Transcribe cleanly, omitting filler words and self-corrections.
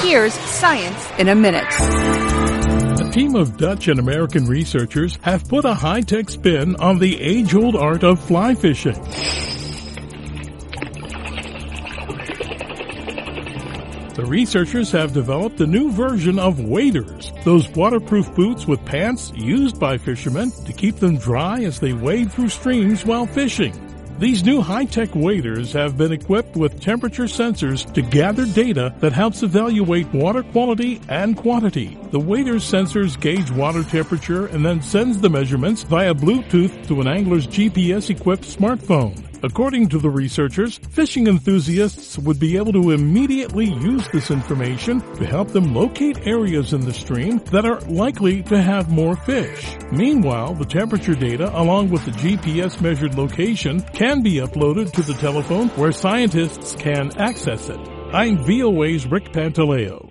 Here's Science in a Minute. A team of Dutch and American researchers have put a high-tech spin on the age-old art of fly fishing. The researchers have developed a new version of waders, those waterproof boots with pants used by fishermen to keep them dry as they wade through streams while fishing. These new high-tech waders have been equipped with temperature sensors to gather data that helps evaluate water quality and quantity. The waders sensors gauge water temperature and then sends the measurements via Bluetooth to an angler's GPS-equipped smartphone. According to the researchers, fishing enthusiasts would be able to immediately use this information to help them locate areas in the stream that are likely to have more fish. Meanwhile, the temperature data, along with the GPS-measured location, can be uploaded to the telephone where scientists can access it. I'm VOA's Rick Pantaleo.